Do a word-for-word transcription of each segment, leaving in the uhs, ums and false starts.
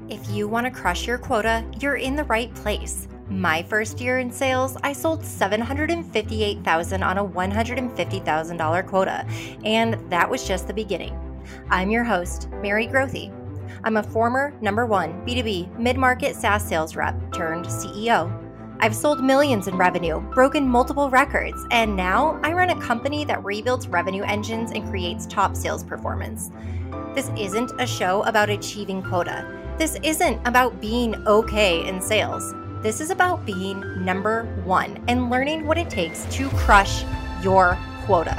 If you want to crush your quota, you're in the right place. My first year in sales, I sold seven hundred fifty-eight thousand dollars on a one hundred fifty thousand dollars quota, and that was just the beginning. I'm your host, Mary Grothe. I'm a former number one B two B mid-market SaaS sales rep turned C E O. I've sold millions in revenue, broken multiple records, and now I run a company that rebuilds revenue engines and creates top sales performance. This isn't a show about achieving quota. This isn't about being okay in sales. This is about being number one and learning what it takes to crush your quota.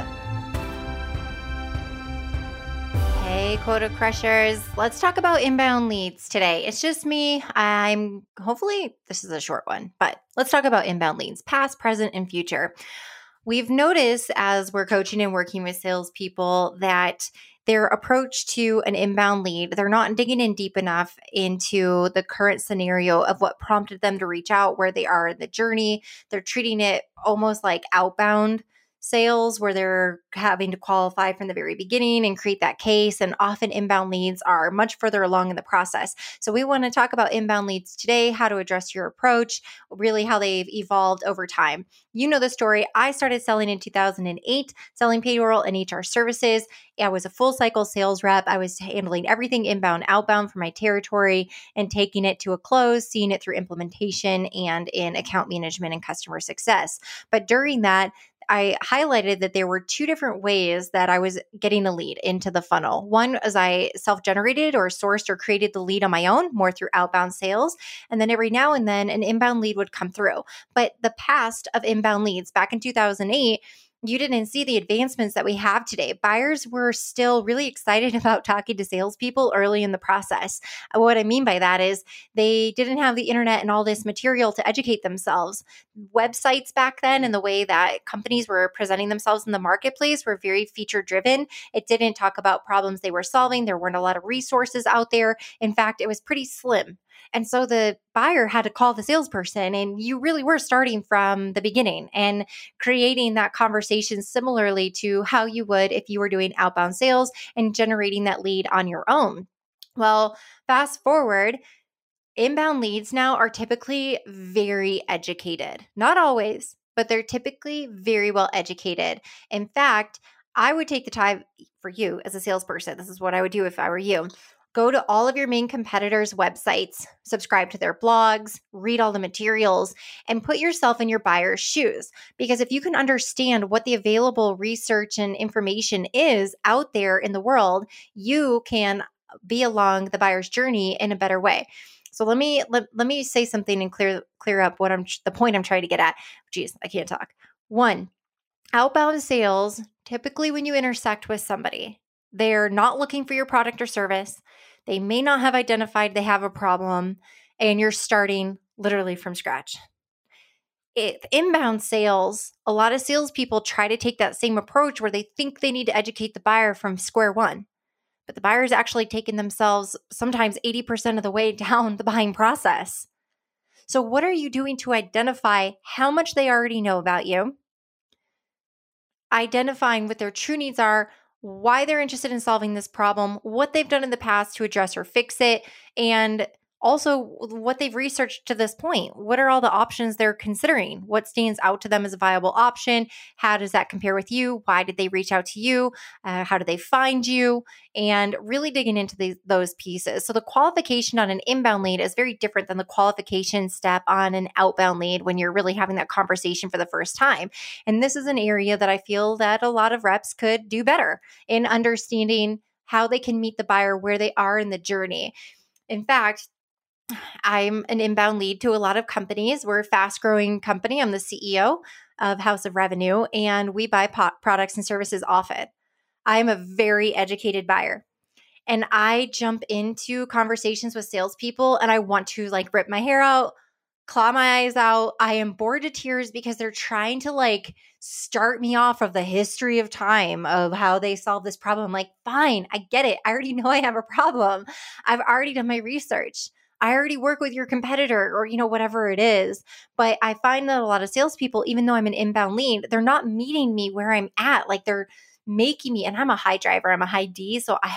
Hey, quota crushers. Let's talk about inbound leads today. It's just me. I'm hopefully this is a short one, but let's talk about inbound leads, past, present, and future. We've noticed as we're coaching and working with salespeople that their approach to an inbound lead, they're not digging in deep enough into the current scenario of what prompted them to reach out, where they are in the journey. They're treating it almost like outbound sales, where they're having to qualify from the very beginning and create that case. And often inbound leads are much further along in the process. So we want to talk about inbound leads today, how to address your approach, really how they've evolved over time. You know the story. I started selling in two thousand eight, selling payroll and H R services. I was a full cycle sales rep. I was handling everything inbound, outbound for my territory and taking it to a close, seeing it through implementation and in account management and customer success. But during that, I highlighted that there were two different ways that I was getting a lead into the funnel. One is I self-generated or sourced or created the lead on my own, more through outbound sales. And then every now and then an inbound lead would come through. But the past of inbound leads back in two thousand eight, you didn't see the advancements that we have today. Buyers were still really excited about talking to salespeople early in the process. What I mean by that is they didn't have the internet and all this material to educate themselves. Websites back then and the way that companies were presenting themselves in the marketplace were very feature driven. It didn't talk about problems they were solving. There weren't a lot of resources out there. In fact, it was pretty slim. And so the buyer had to call the salesperson, and you really were starting from the beginning and creating that conversation similarly to how you would if you were doing outbound sales and generating that lead on your own. Well, fast forward, inbound leads now are typically very educated. Not always, but they're typically very well educated. In fact, I would take the time for you as a salesperson. This is what I would do if I were you. Go to all of your main competitors' websites, subscribe to their blogs, read all the materials, and put yourself in your buyer's shoes. Because if you can understand what the available research and information is out there in the world, you can be along the buyer's journey in a better way. So let me let, let me say something and clear clear up what I'm the point I'm trying to get at. Geez, I can't talk. One, outbound sales, typically when you intersect with somebody, they're not looking for your product or service. They may not have identified they have a problem, and you're starting literally from scratch. If inbound sales, a lot of salespeople try to take that same approach where they think they need to educate the buyer from square one. But the buyer's actually taken themselves sometimes eighty percent of the way down the buying process. So what are you doing to identify how much they already know about you? Identifying what their true needs are, why they're interested in solving this problem, what they've done in the past to address or fix it, and also what they've researched to this point. What are all the options they're considering? What stands out to them as a viable option? How does that compare with you? Why did they reach out to you? Uh, how did they find you? And really digging into these, those pieces. So the qualification on an inbound lead is very different than the qualification step on an outbound lead when you're really having that conversation for the first time. And this is an area that I feel that a lot of reps could do better in understanding how they can meet the buyer where they are in the journey. In fact, I'm an inbound lead to a lot of companies. We're a fast growing company. I'm the C E O of House of Revenue, and we buy po- products and services often. I'm a very educated buyer, and I jump into conversations with salespeople and I want to like rip my hair out, claw my eyes out. I am bored to tears because they're trying to like start me off of the history of time of how they solve this problem. I'm like, fine, I get it. I already know I have a problem. I've already done my research. I already work with your competitor or, you know, whatever it is. But I find that a lot of salespeople, even though I'm an inbound lead, they're not meeting me where I'm at. Like they're making me, and I'm a high driver, I'm a high D, so I have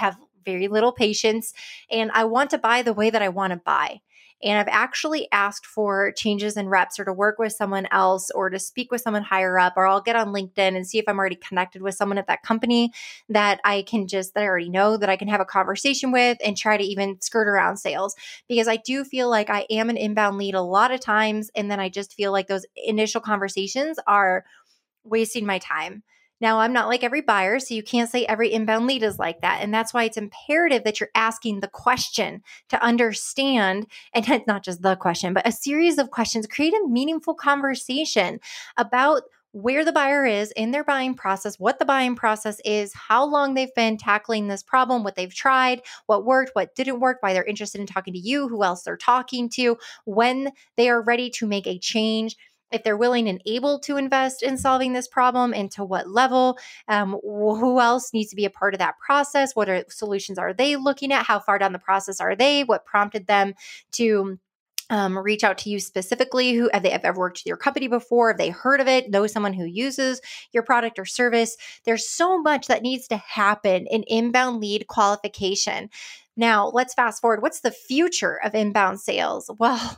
very little patience, and I want to buy the way that I want to buy. And I've actually asked for changes in reps or to work with someone else or to speak with someone higher up, or I'll get on LinkedIn and see if I'm already connected with someone at that company that I can just, that I already know that I can have a conversation with and try to even skirt around sales. Because I do feel like I am an inbound lead a lot of times. And then I just feel like those initial conversations are wasting my time. Now, I'm not like every buyer, so you can't say every inbound lead is like that. And that's why it's imperative that you're asking the question to understand, and it's not just the question, but a series of questions. Create a meaningful conversation about where the buyer is in their buying process, what the buying process is, how long they've been tackling this problem, what they've tried, what worked, what didn't work, why they're interested in talking to you, who else they're talking to, when they are ready to make a change, if they're willing and able to invest in solving this problem, and to what level, um, who else needs to be a part of that process, what are solutions are they looking at, how far down the process are they, what prompted them to um, reach out to you specifically, who have they have ever worked with your company before, have they heard of it, know someone who uses your product or service. There's so much that needs to happen in inbound lead qualification. Now, let's fast forward. What's the future of inbound sales? Well,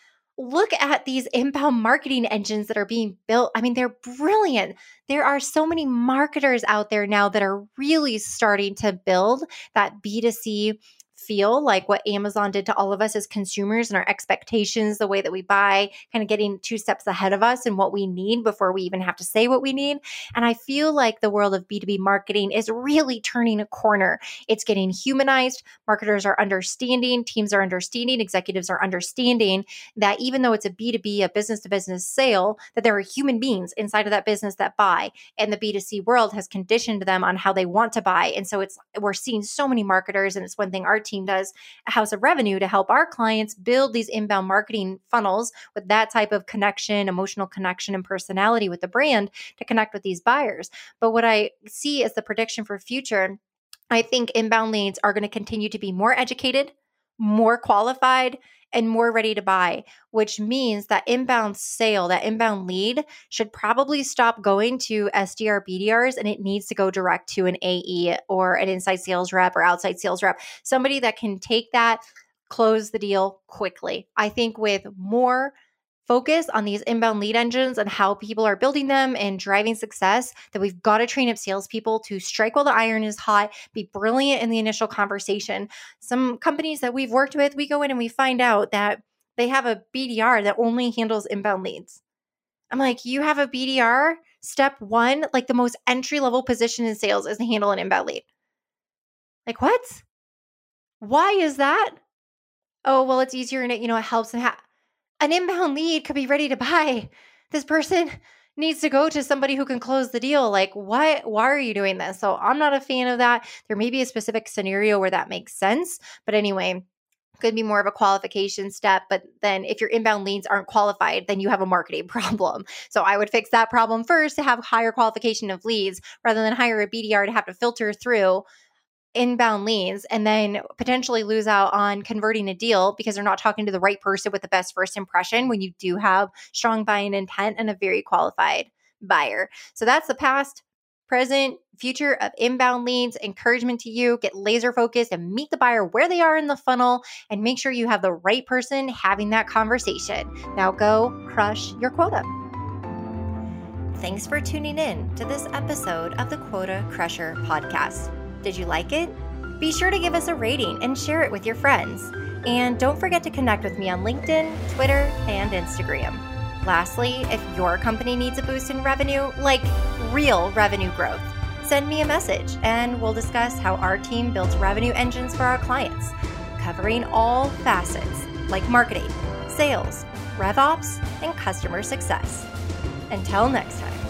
look at these inbound marketing engines that are being built. I mean, they're brilliant. There are so many marketers out there now that are really starting to build that B two C feel, like what Amazon did to all of us as consumers and our expectations, the way that we buy, kind of getting two steps ahead of us and what we need before we even have to say what we need. And I feel like the world of B two B marketing is really turning a corner. It's getting humanized. Marketers are understanding, teams are understanding, executives are understanding that even though it's a B two B, a business-to-business sale, that there are human beings inside of that business that buy. And the B two C world has conditioned them on how they want to buy. And so it's we're seeing so many marketers, and it's one thing our team does, a House of Revenue, to help our clients build these inbound marketing funnels with that type of connection, emotional connection, and personality with the brand to connect with these buyers. But what I see as the prediction for future, I think inbound leads are going to continue to be more educated, more qualified, and more ready to buy, which means that inbound sale, that inbound lead should probably stop going to S D R, B D Rs, and it needs to go direct to an A E or an inside sales rep or outside sales rep, somebody that can take that, close the deal quickly. I think with more focus on these inbound lead engines and how people are building them and driving success, that we've got to train up salespeople to strike while the iron is hot, be brilliant in the initial conversation. Some companies that we've worked with, we go in and we find out that they have a B D R that only handles inbound leads. I'm like, you have a B D R? Step one, like the most entry-level position in sales is to handle an inbound lead. Like, what? Why is that? Oh, well, it's easier and it, you know, it helps. And ha- An inbound lead could be ready to buy. This person needs to go to somebody who can close the deal. Like, why, why are you doing this? So I'm not a fan of that. There may be a specific scenario where that makes sense. But anyway, could be more of a qualification step. But then if your inbound leads aren't qualified, then you have a marketing problem. So I would fix that problem first to have higher qualification of leads rather than hire a B D R to have to filter through inbound leads and then potentially lose out on converting a deal because they're not talking to the right person with the best first impression when you do have strong buying intent and a very qualified buyer. So that's the past, present, future of inbound leads. Encouragement to you, get laser focused and meet the buyer where they are in the funnel and make sure you have the right person having that conversation. Now go crush your quota. Thanks for tuning in to this episode of the Quota Crusher podcast. Did you like it? Be sure to give us a rating and share it with your friends. And don't forget to connect with me on LinkedIn, Twitter, and Instagram. Lastly, if your company needs a boost in revenue, like real revenue growth, send me a message and we'll discuss how our team builds revenue engines for our clients, covering all facets like marketing, sales, RevOps, and customer success. Until next time.